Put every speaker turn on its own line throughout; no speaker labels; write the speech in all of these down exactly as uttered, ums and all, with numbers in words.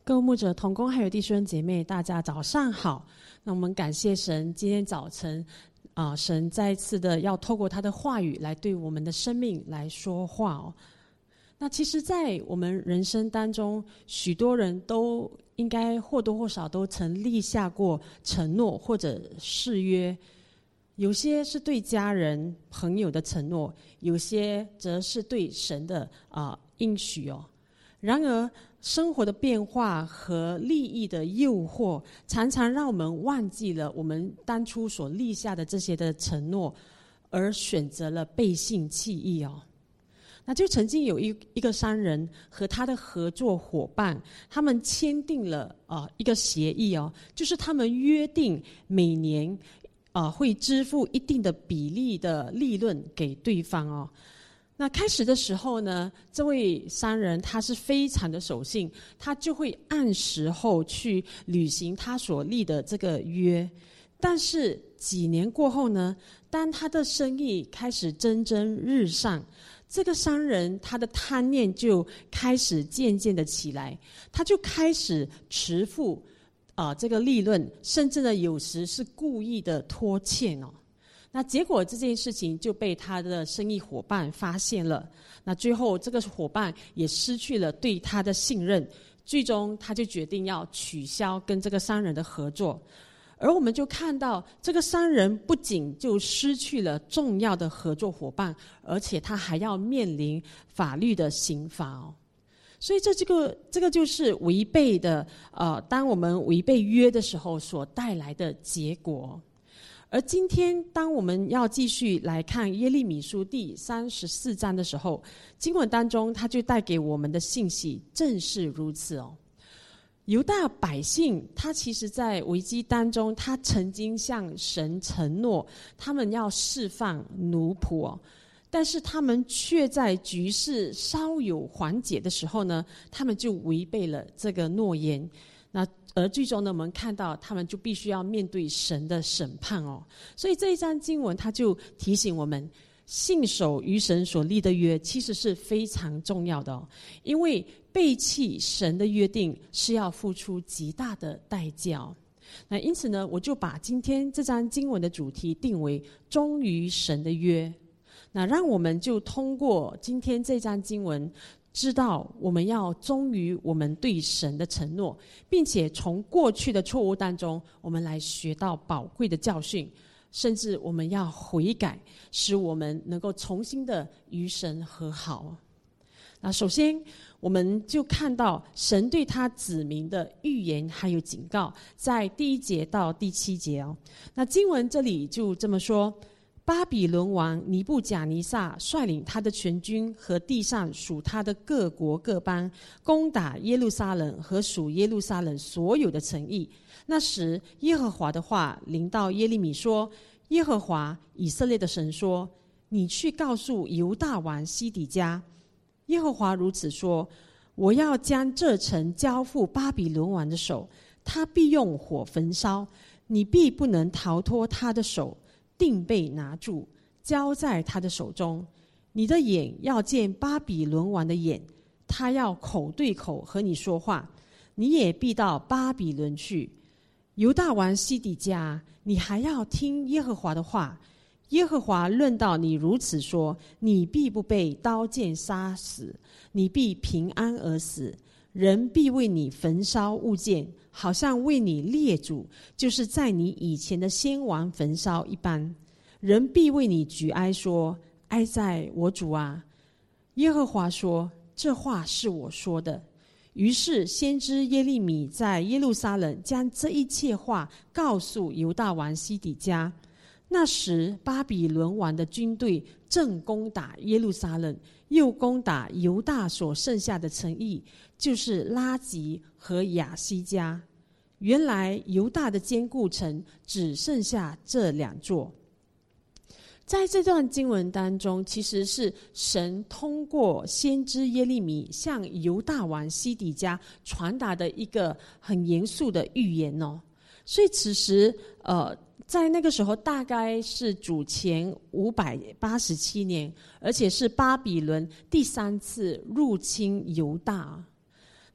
各位牧者同工还有弟兄姐妹，大家早上好。那我们感谢神，今天早晨啊、呃，神再一次的要透过他的话语来对我们的生命来说话哦。那其实在我们人生当中，许多人都应该或多或少都曾立下过承诺或者誓约，有些是对家人朋友的承诺，有些则是对神的啊、呃、应许哦。然而生活的变化和利益的诱惑，常常让我们忘记了我们当初所立下的这些的承诺，而选择了背信弃义哦。那就曾经有一一个商人和他的合作伙伴，他们签订了啊、呃、一个协议哦，就是他们约定每年啊、呃、会支付一定的比例的利润给对方哦。那开始的时候呢，这位商人他是非常的守信，他就会按时候去履行他所立的这个约。但是几年过后呢，当他的生意开始蒸蒸日上，这个商人他的贪念就开始渐渐的起来，他就开始迟付啊、呃、这个利润，甚至呢有时是故意的拖欠哦。那结果这件事情就被他的生意伙伴发现了，那最后这个伙伴也失去了对他的信任，最终他就决定要取消跟这个商人的合作。而我们就看到这个商人不仅就失去了重要的合作伙伴，而且他还要面临法律的刑罚哦。所以这这个这个就是违背的呃，当我们违背约的时候所带来的结果。而今天当我们要继续来看耶利米书第三十四章的时候，经文当中他就带给我们的信息正是如此哦。犹大百姓他其实在危机当中，他曾经向神承诺他们要释放奴仆哦，但是他们却在局势稍有缓解的时候呢，他们就违背了这个诺言。那而最终呢，我们看到他们就必须要面对神的审判哦。所以这一章经文他就提醒我们，信守与神所立的约其实是非常重要的哦，因为背弃神的约定是要付出极大的代价哦。那因此呢，我就把今天这章经文的主题定为忠于神的约。那让我们就通过今天这章经文，知道我们要忠于我们对神的承诺，并且从过去的错误当中，我们来学到宝贵的教训，甚至我们要悔改，使我们能够重新的与神和好。那首先我们就看到神对他子民的预言还有警告，在第一节到第七节哦。那经文这里就这么说，巴比伦王尼布甲尼撒率领他的全军和地上属他的各国各邦，攻打耶路撒冷和属耶路撒冷所有的城邑。那时耶和华的话临到耶利米说，耶和华以色列的神说，你去告诉犹大王西底家，耶和华如此说，我要将这城交付巴比伦王的手，他必用火焚烧，你必不能逃脱他的手，定被拿住，交在他的手中。你的眼要见巴比伦王的眼，他要口对口和你说话，你也必到巴比伦去。犹大王西底家，你还要听耶和华的话。耶和华论到你如此说，你必不被刀剑杀死，你必平安而死。人必为你焚烧物件，好像为你列祖，就是在你以前的先王焚烧一般。人必为你举哀说，哀在我主啊。耶和华说，这话是我说的。于是先知耶利米在耶路撒冷将这一切话告诉犹大王西底家。那时巴比伦王的军队正攻打耶路撒冷，又攻打犹大所剩下的城邑，就是拉吉和亚西加。原来犹大的坚固城只剩下这两座。在这段经文当中，其实是神通过先知耶利米向犹大王西底家传达的一个很严肃的预言哦。所以此时呃在那个时候大概是主前五百八十七年，而且是巴比伦第三次入侵犹大。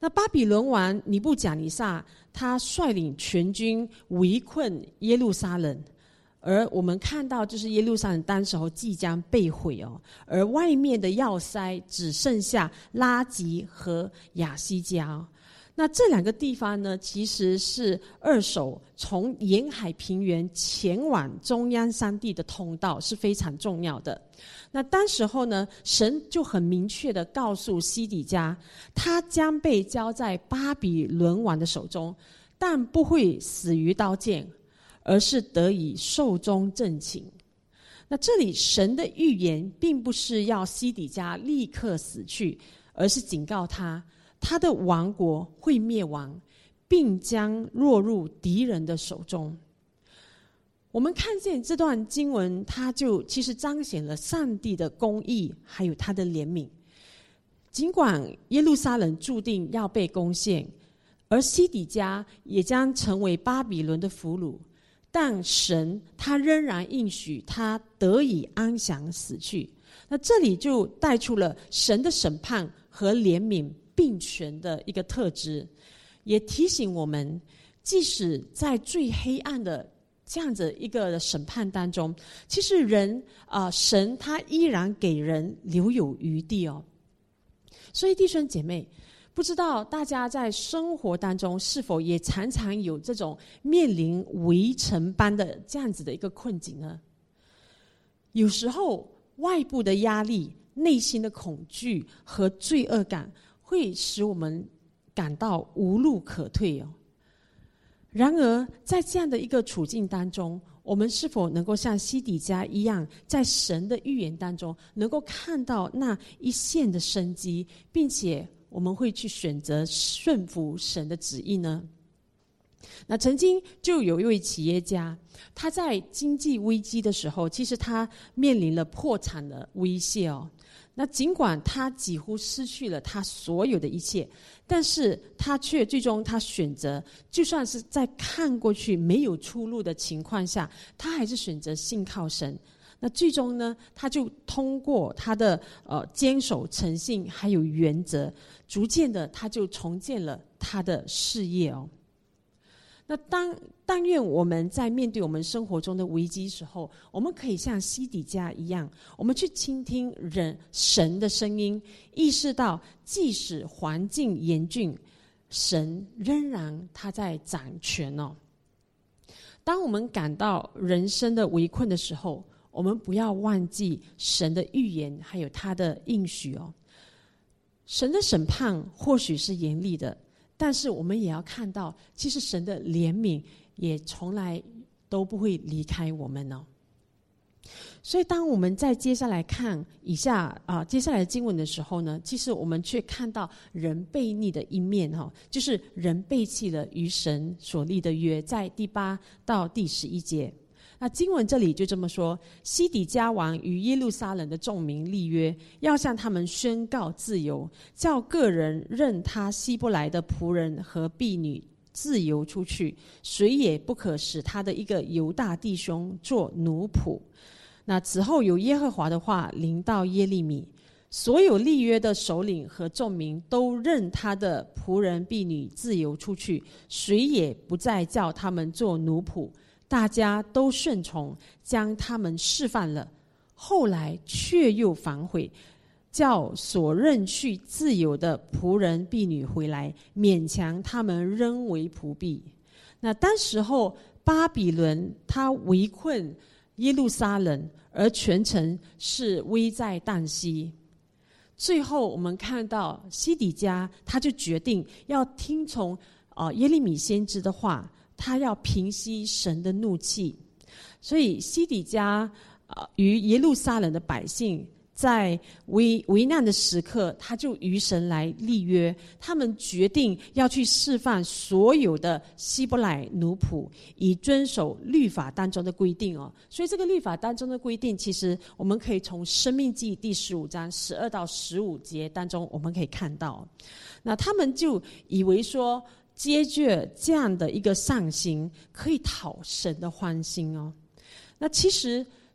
那巴比伦王尼布甲尼撒，他率领全军围困耶路撒冷，而我们看到就是耶路撒冷当时候即将被毁哦，而外面的要塞只剩下拉吉和亚西加哦。那这两个地方呢，其实是二手从沿海平原前往中央山地的通道，是非常重要的。那当时候呢，神就很明确的告诉西底家，他将被交在巴比伦王的手中，但不会死于刀剑，而是得以寿终正寝。那这里神的预言并不是要西底家立刻死去，而是警告他，他的王国会灭亡，并将落入敌人的手中。我们看见这段经文，它就其实彰显了上帝的公义，还有他的怜悯。尽管耶路撒冷注定要被攻陷，而西底家也将成为巴比伦的俘虏，但神他仍然应许他得以安详死去。那这里就带出了神的审判和怜悯并存的一个特质，也提醒我们，即使在最黑暗的这样子一个审判当中，其实人啊、呃，神他依然给人留有余地哦。所以弟兄姐妹，不知道大家在生活当中是否也常常有这种面临围城般的这样子的一个困境呢？有时候外部的压力、内心的恐惧和罪恶感会使我们感到无路可退哦。然而在这样的一个处境当中，我们是否能够像西底家一样，在神的预言当中能够看到那一线的生机，并且我们会去选择顺服神的旨意呢？那曾经就有一位企业家，他在经济危机的时候，其实他面临了破产的威胁哦。那尽管他几乎失去了他所有的一切，但是他却最终他选择，就算是在看过去没有出路的情况下，他还是选择信靠神。那最终呢，他就通过他的呃坚守诚信还有原则，逐渐的他就重建了他的事业哦。那当但愿我们在面对我们生活中的危机时候，我们可以像西底家一样，我们去倾听人神的声音，意识到即使环境严峻，神仍然他在掌权哦。当我们感到人生的围困的时候，我们不要忘记神的预言还有他的应许哦。神的审判或许是严厉的，但是我们也要看到，其实神的怜悯也从来都不会离开我们哦。所以当我们在接下来看以下啊、呃、接下来的经文的时候呢，其实我们却看到人悖逆的一面哈、哦，就是人背弃了与神所立的约，在第八到第十一节。那经文这里就这么说：西底家王与耶路撒冷的众民立约，要向他们宣告自由，叫个人任他希伯来的仆人和婢女自由出去，谁也不可使他的一个犹大弟兄做奴仆。那此后有耶和华的话临到耶利米，所有立约的首领和众民都任他的仆人婢女自由出去，谁也不再叫他们做奴仆。大家都顺从，将他们释放了。后来却又反悔，叫所认去自由的仆人婢女回来，勉强他们仍为仆婢。那当时候巴比伦他围困耶路撒冷，而全城是危在旦夕。最后我们看到西底家他就决定要听从、呃、耶利米先知的话，他要平息神的怒气。所以西底家、呃、与耶路撒冷的百姓在 危, 危难的时刻，他就与神来立约，他们决定要去释放所有的希伯来奴仆，以遵守律法当中的规定哦。所以这个律法当中的规定，其实我们可以从申命记第十五章十二到十五节当中我们可以看到。那他们就以为说接着这样的一个上行可以讨神的欢心哦。那其实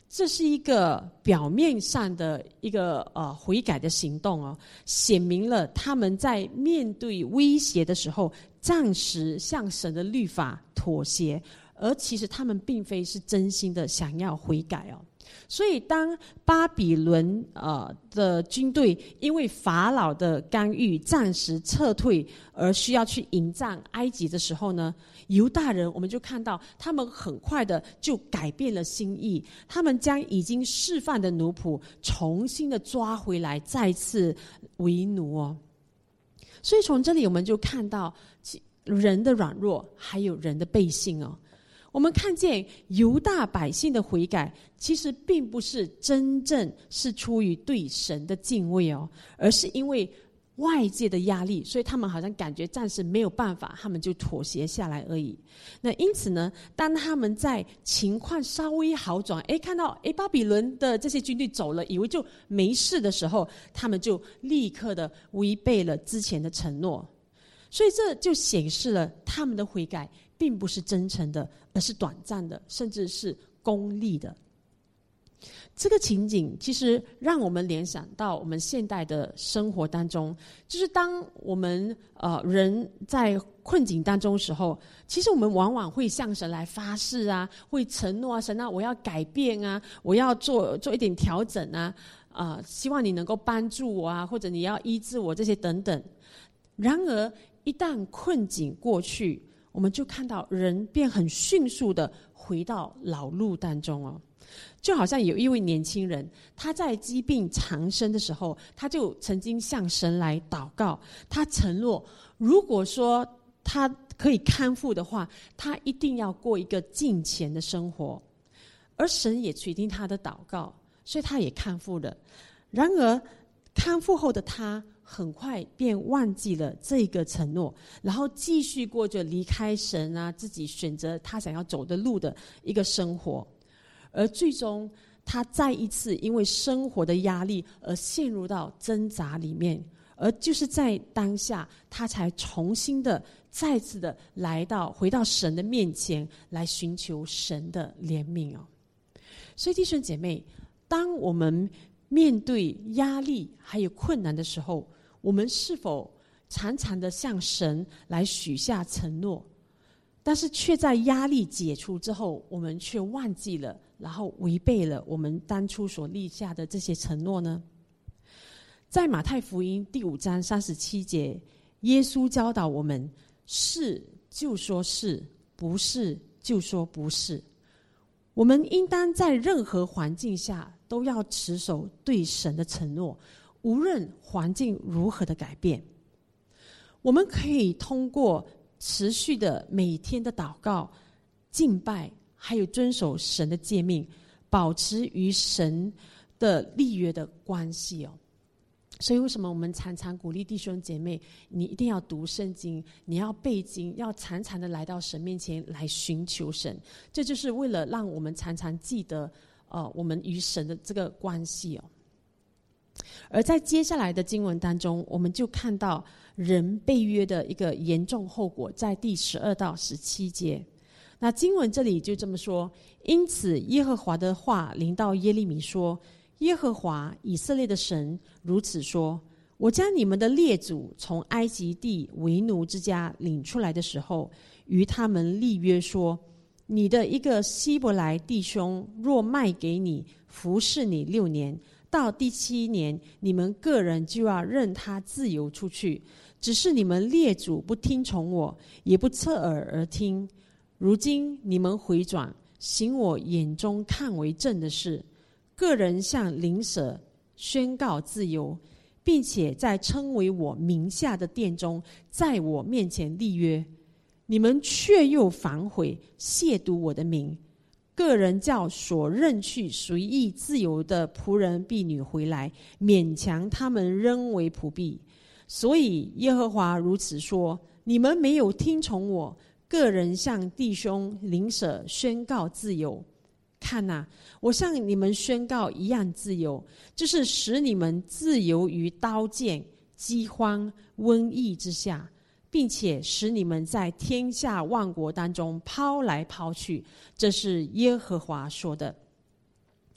这是一个表面上的一个呃悔改的行动哦，显明了他们在面对威胁的时候，暂时向神的律法妥协，而其实他们并非是真心的想要悔改哦。所以当巴比伦呃的军队因为法老的干预暂时撤退而需要去迎战埃及的时候呢，犹大人我们就看到他们很快的就改变了心意，他们将已经释放的奴仆重新的抓回来，再次为奴哦。所以从这里我们就看到人的软弱还有人的背信哦。我们看见犹大百姓的悔改其实并不是真正是出于对神的敬畏哦，而是因为外界的压力，所以他们好像感觉暂时没有办法，他们就妥协下来而已。那因此呢，当他们在情况稍微好转，诶看到诶巴比伦的这些军队走了，以为就没事的时候，他们就立刻的违背了之前的承诺。所以这就显示了他们的悔改并不是真诚的，而是短暂的，甚至是功利的。这个情景其实让我们联想到我们现代的生活当中，就是当我们呃人在困境当中的时候，其实我们往往会向神来发誓啊，会承诺啊，神啊，我要改变啊，我要做做一点调整啊，啊、呃，希望你能够帮助我啊，或者你要医治我这些等等。然而一旦困境过去，我们就看到人便很迅速的回到老路当中哦。就好像有一位年轻人，他在疾病缠身的时候，他就曾经向神来祷告，他承诺如果说他可以康复的话，他一定要过一个敬虔的生活，而神也垂听他的祷告，所以他也康复了。然而康复后的他很快便忘记了这个承诺，然后继续过着离开神啊，自己选择他想要走的路的一个生活。而最终他再一次因为生活的压力而陷入到挣扎里面，而就是在当下他才重新的再次的来到回到神的面前，来寻求神的怜悯哦。所以弟兄姐妹，当我们面对压力还有困难的时候，我们是否常常的向神来许下承诺，但是却在压力解除之后，我们却忘记了，然后违背了我们当初所立下的这些承诺呢？在马太福音第五章三十七节，耶稣教导我们，是就说是，不是就说不是。我们应当在任何环境下都要持守对神的承诺，无论环境如何的改变。我们可以通过持续的每天的祷告、敬拜，还有遵守神的诫命，保持与神的立约的关系哦。所以为什么我们常常鼓励弟兄姐妹，你一定要读圣经，你要背经，要常常的来到神面前来寻求神，这就是为了让我们常常记得呃，我们与神的这个关系哦。而在接下来的经文当中，我们就看到人背约的一个严重后果，在第十二到十七节。那经文这里就这么说：因此耶和华的话临到耶利米说，耶和华以色列的神如此说，我将你们的列祖从埃及地为奴之家领出来的时候，与他们立约说，你的一个希伯来弟兄若卖给你，服侍你六年，到第七年你们个人就要任他自由出去，只是你们列祖不听从我，也不侧耳而听。如今你们回转，行我眼中看为正的事，个人向邻舍宣告自由，并且在称为我名下的殿中，在我面前立约，你们却又反悔，亵渎我的名。个人叫所认去随意自由的仆人婢女回来，勉强他们扔为仆婢。所以耶和华如此说，你们没有听从我，个人向弟兄邻舍宣告自由。看啊，我向你们宣告一样自由，就是使你们自由于刀剑、饥荒、瘟疫之下，并且使你们在天下万国当中抛来抛去，这是耶和华说的。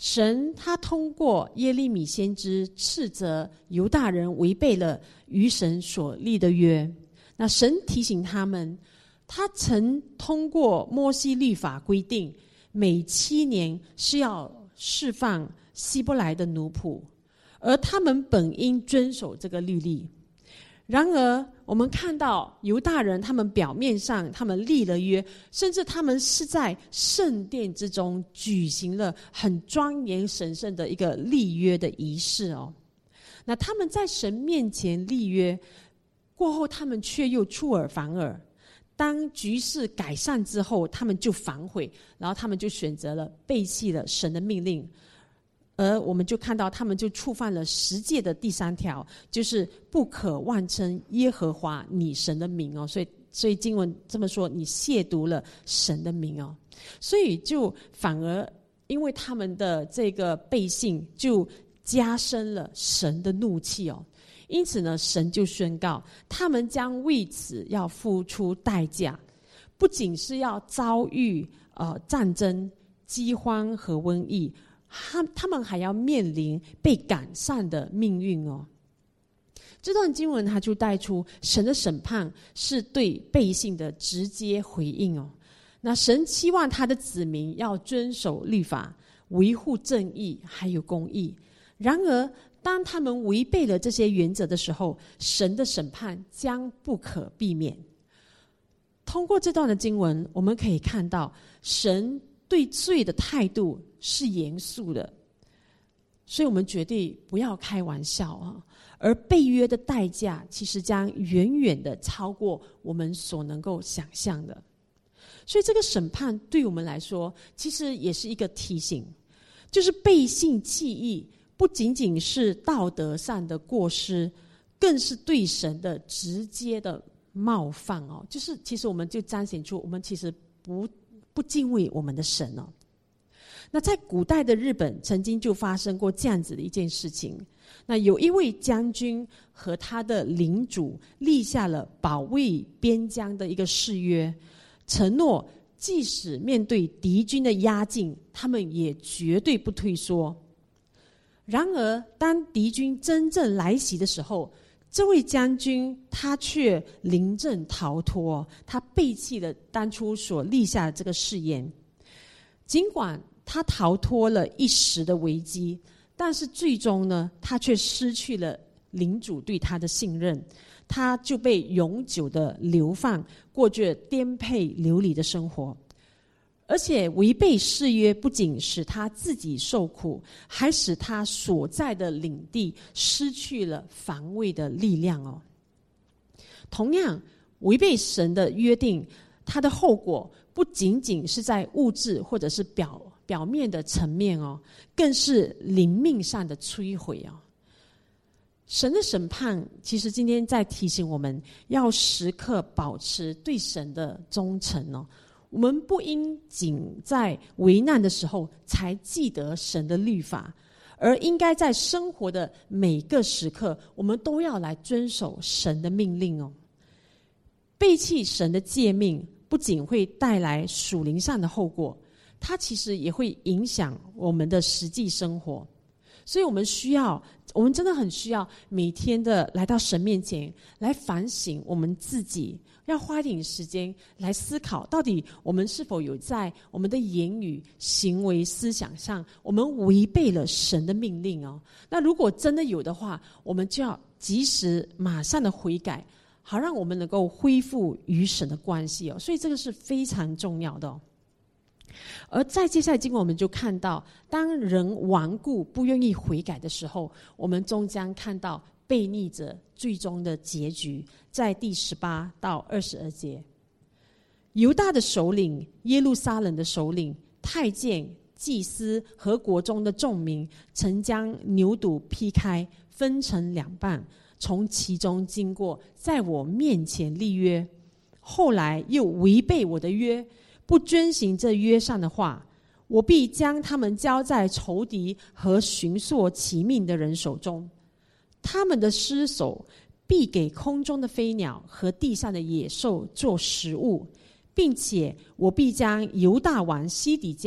神他通过耶利米先知斥责犹大人违背了与神所立的约。那神提醒他们，他曾通过摩西律法规定，每七年是要释放希伯来的奴仆，而他们本应遵守这个律例。然而我们看到犹大人，他们表面上他们立了约，甚至他们是在圣殿之中举行了很庄严神圣的一个立约的仪式哦。那他们在神面前立约过后，他们却又出尔反尔，当局势改善之后，他们就反悔，然后他们就选择了背弃了神的命令。而我们就看到他们就触犯了十诫的第三条，就是不可妄称耶和华你神的名哦。所以所以经文这么说，你亵渎了神的名哦。所以就反而因为他们的这个背信，就加深了神的怒气哦。因此呢，神就宣告他们将为此要付出代价，不仅是要遭遇呃战争、饥荒和瘟疫，他他们还要面临被赶散的命运哦。这段经文它就带出神的审判是对背信的直接回应哦。那神期望他的子民要遵守律法，维护正义还有公义。然而当他们违背了这些原则的时候，神的审判将不可避免。通过这段的经文，我们可以看到神对罪的态度是严肃的，所以我们绝对不要开玩笑啊！而背约的代价其实将远远的超过我们所能够想象的。所以这个审判对我们来说，其实也是一个提醒，就是背信弃义不仅仅是道德上的过失，更是对神的直接的冒犯哦。就是其实我们就彰显出我们其实不不敬畏我们的神哦。那在古代的日本曾经就发生过这样子的一件事情。那有一位将军和他的领主立下了保卫边疆的一个誓约，承诺即使面对敌军的压境，他们也绝对不退缩。然而当敌军真正来袭的时候，这位将军他却临阵逃脱，他背弃了当初所立下的这个誓言。尽管他逃脱了一时的危机，但是最终呢，他却失去了领主对他的信任，他就被永久的流放，过着颠沛流离的生活。而且违背誓约不仅使他自己受苦，还使他所在的领地失去了防卫的力量哦。同样，违背神的约定，它的后果不仅仅是在物质或者是表表面的层面哦，更是灵命上的摧毁哦。神的审判其实今天在提醒我们要时刻保持对神的忠诚哦。我们不应仅在危难的时候才记得神的律法，而应该在生活的每个时刻，我们都要来遵守神的命令哦。背弃神的诫命，不仅会带来属灵上的后果，它其实也会影响我们的实际生活。所以我们需要，我们真的很需要每天的来到神面前来反省我们自己，要花一点时间来思考，到底我们是否有在我们的言语、行为、思想上，我们违背了神的命令哦。那如果真的有的话，我们就要及时马上的悔改，好让我们能够恢复与神的关系哦。所以这个是非常重要的哦。而在接下来经文我们就看到，当人顽固不愿意悔改的时候，我们终将看到悖逆者最终的结局。在第十八到二十二节，犹大的首领、耶路撒冷的首领、太监、祭司和国中的众民，曾将牛犊劈开，分成两半，从其中经过，在我面前立约，后来又违背我的约，不遵行这约上的话，我必将他们交在仇敌和寻索其命的人手中，他们的尸首必给空中的飞鸟和地上的野兽做食物，并且我必将犹大王西底家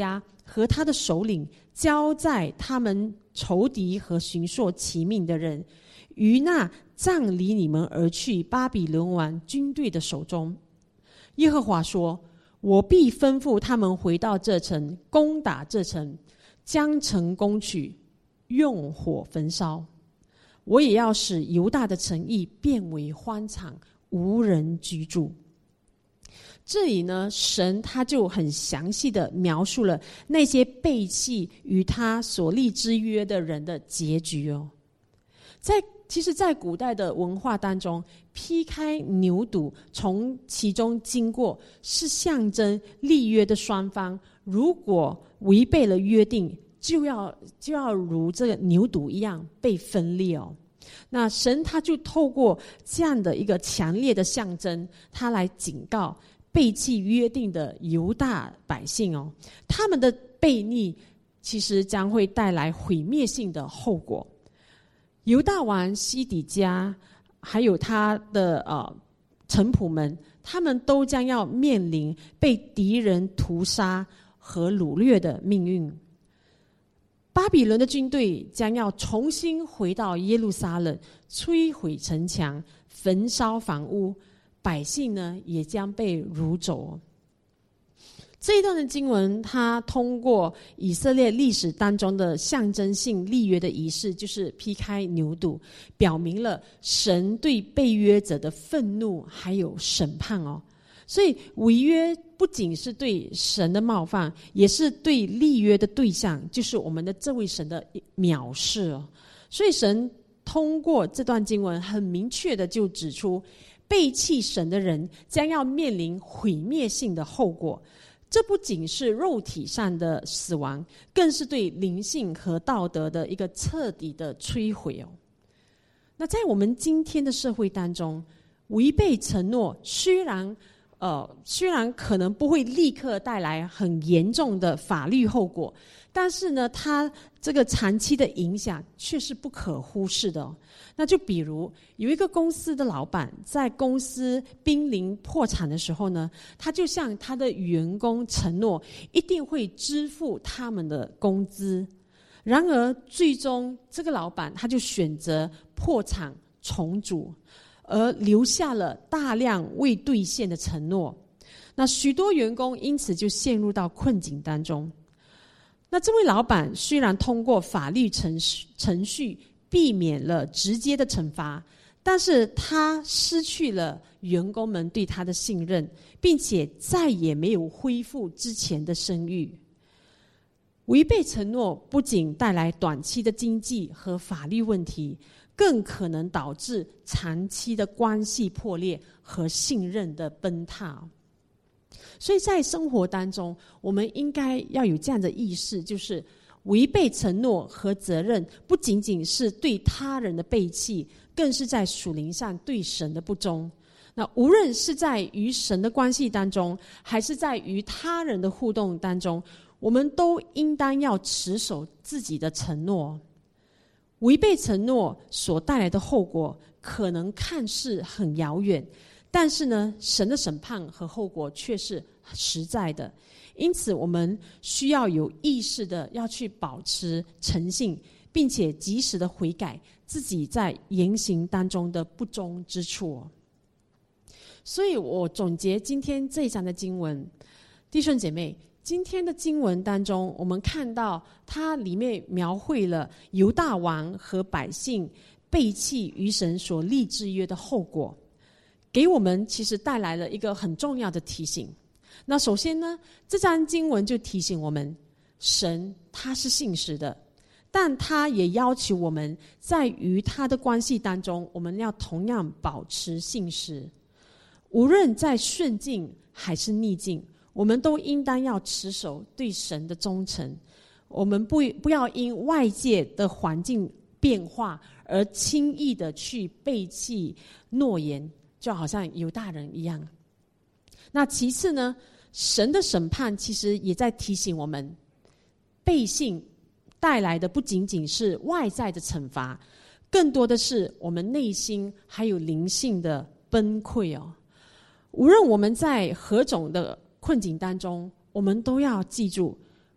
和他的首领交在他们仇敌和寻索其命的人，于那杖离你们而去巴比伦王军队的手中。耶和华说，我必吩咐他们回到这城，攻打这城，将城攻取，用火焚烧。我也要使犹大的城邑变为荒场，无人居住。这里呢，神他就很详细的描述了那些背弃与他所立之约的人的结局哦。在其实在古代的文化当中，劈开牛犊从其中经过，是象征立约的双方如果违背了约定，就要就要如这个牛犊一样被分裂哦。那神他就透过这样的一个强烈的象征，他来警告背弃约定的犹大百姓哦，他们的悖逆其实将会带来毁灭性的后果。犹大王西底家还有他的呃臣仆们，他们都将要面临被敌人屠杀和掳掠的命运。巴比伦的军队将要重新回到耶路撒冷，摧毁城墙，焚烧房屋，百姓呢也将被掳走。这一段的经文，它通过以色列历史当中的象征性立约的仪式，就是劈开牛犊，表明了神对被约者的愤怒还有审判哦。所以违约不仅是对神的冒犯，也是对立约的对象，就是我们的这位神的藐视哦。所以神通过这段经文很明确的就指出，背弃神的人将要面临毁灭性的后果。这不仅是肉体上的死亡，更是对灵性和道德的一个彻底的摧毁哦。那在我们今天的社会当中，违背承诺虽然呃虽然可能不会立刻带来很严重的法律后果，但是呢，它这个长期的影响却是不可忽视的哦。那就比如有一个公司的老板，在公司濒临破产的时候呢，他就向他的员工承诺一定会支付他们的工资。然而最终这个老板他就选择破产重组，而留下了大量未兑现的承诺。那许多员工因此就陷入到困境当中。那这位老板虽然通过法律程序程序避免了直接的惩罚，但是他失去了员工们对他的信任，并且再也没有恢复之前的声誉。违背承诺不仅带来短期的经济和法律问题，更可能导致长期的关系破裂和信任的崩塌。所以在生活当中，我们应该要有这样的意识，就是违背承诺和责任不仅仅是对他人的背弃，更是在属灵上对神的不忠。那无论是在与神的关系当中，还是在与他人的互动当中，我们都应当要持守自己的承诺。违背承诺所带来的后果可能看似很遥远，但是呢，神的审判和后果却是实在的。因此我们需要有意识的要去保持诚信，并且及时的悔改自己在言行当中的不忠之处。所以我总结今天这一章的经文，弟兄姐妹，今天的经文当中，我们看到它里面描绘了犹大王和百姓背弃与神所立之约的后果，给我们其实带来了一个很重要的提醒。那首先呢，这章经文就提醒我们，神他是信实的，但他也要求我们在与他的关系当中，我们要同样保持信实。无论在顺境还是逆境，我们都应当要持守对神的忠诚。我们不不要因外界的环境变化而轻易的去背弃诺言，就好像犹大人一样。那其次呢，神的审判其实也在提醒我们，背信带来的不仅仅是外在的惩罚，更多的是我们内心还有灵性的崩溃哦。无论我们在何种的困境当中，我们都要记住，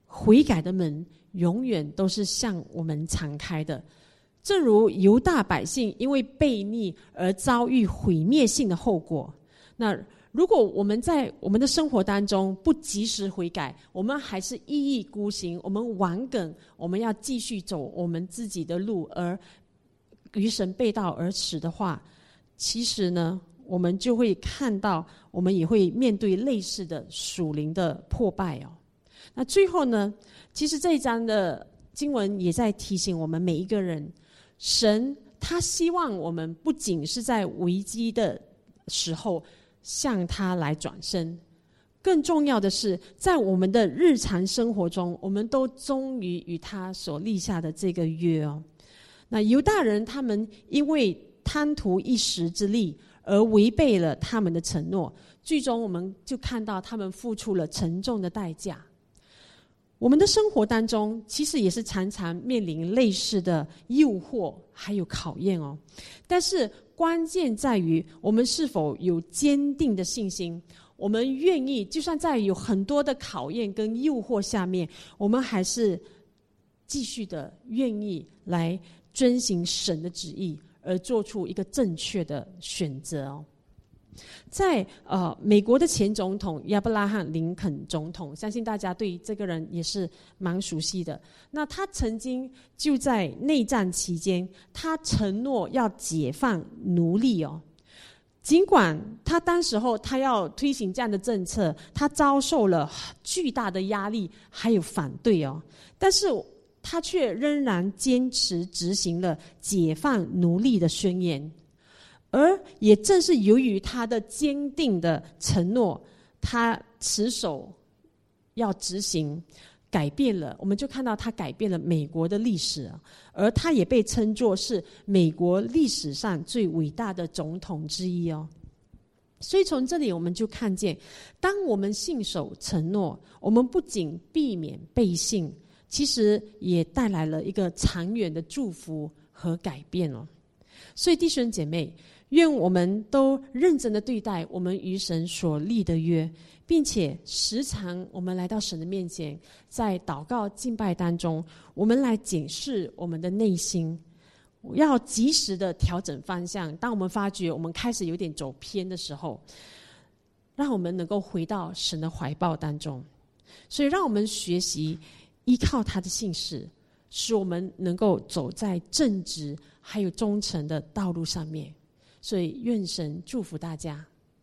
悔改的门永远都是向我们敞开的。正如犹大百姓因为悖逆而遭遇毁灭性的后果，那如果我们在我们的生活当中不及时悔改，我们还是一意孤行，我们顽梗，我们要继续走我们自己的路，而与神背道而驰的话，其实呢，我们就会看到，我们也会面对类似的属灵的破败哦。那最后呢，其实这一章的经文也在提醒我们每一个人，神他希望我们不仅是在危机的时候向他来转身，更重要的是在我们的日常生活中，我们都忠于与他所立下的这个约哦。那犹大人他们因为贪图一时之利而违背了他们的承诺，最终我们就看到他们付出了沉重的代价。我们的生活当中其实也是常常面临类似的诱惑还有考验哦，但是关键在于我们是否有坚定的信心，我们愿意就算在有很多的考验跟诱惑下面，我们还是继续的愿意来遵行神的旨意，而做出一个正确的选择哦。在呃美国的前总统亚伯拉罕林肯总统，相信大家对这个人也是蛮熟悉的。那他曾经就在内战期间，他承诺要解放奴隶哦。尽管他当时候他要推行这样的政策，他遭受了巨大的压力还有反对哦，但是他却仍然坚持执行了解放奴隶的宣言。而也正是由于他的坚定的承诺，他持守要执行，改变了，我们就看到他改变了美国的历史，而他也被称作是美国历史上最伟大的总统之一哦。所以从这里我们就看见，当我们信守承诺，我们不仅避免背信，其实也带来了一个长远的祝福和改变哦。所以弟兄姐妹，愿我们都认真的对待我们与神所立的约，并且时常我们来到神的面前，在祷告敬拜当中，我们来检视我们的内心，要及时的调整方向。当我们发觉我们开始有点走偏的时候，让我们能够回到神的怀抱当中。所以让我们学习依靠他的信实，使我们能够走在正直还有忠诚的道路上面。所以愿神祝福大家。